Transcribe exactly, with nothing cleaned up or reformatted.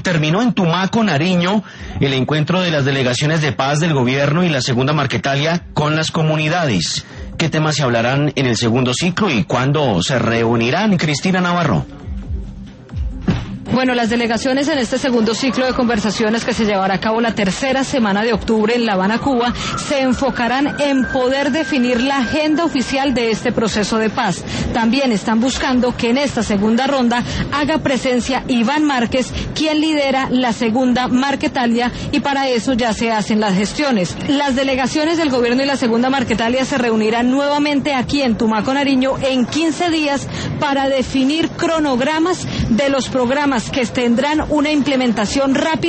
terminó en Tumaco, Nariño, el encuentro de las delegaciones de paz del gobierno y la segunda Marquetalia con las comunidades. ¿Qué temas se hablarán en el segundo ciclo y cuándo se reunirán? Cristina Navarro. Bueno, las delegaciones en este segundo ciclo de conversaciones que se llevará a cabo la tercera semana de octubre en La Habana, Cuba, se enfocarán en poder definir la agenda oficial de este proceso de paz. También están buscando que en esta segunda ronda haga presencia Iván Márquez, quien lidera la segunda Marquetalia, y para eso ya se hacen las gestiones. Las delegaciones del gobierno y la segunda Marquetalia se reunirán nuevamente aquí en Tumaco, Nariño, en quince días para definir cronogramas de los programas que tendrán una implementación rápida